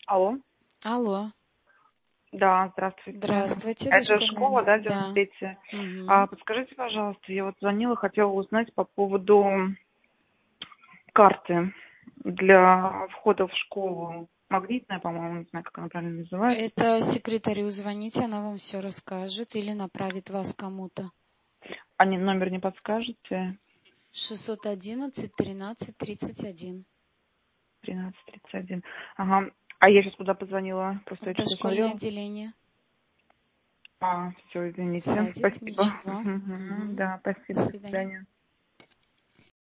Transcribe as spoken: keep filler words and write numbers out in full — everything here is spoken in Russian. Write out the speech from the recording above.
Алло. Алло. Да, здравствуйте. Здравствуйте, Это дошкольный школа, да, отдел. Да. девяносто третья? А, Мгм. подскажите, пожалуйста, я вот звонила, хотела узнать по поводу карты для входа в школу. Магнитная, по-моему, не знаю, как она правильно называется. Это секретарю звоните, она вам все расскажет или направит вас кому-то. А не, номер не подскажете? шестьсот одиннадцать тринадцать тридцать один. тринадцать тридцать один. Ага. А я сейчас куда позвонила? Просто В я что-то дошкольное смотрела. отделение. А, все, В извините. садик, Спасибо. ничего. Мгм. Мгм. Да, До спасибо. До свидания. свидания.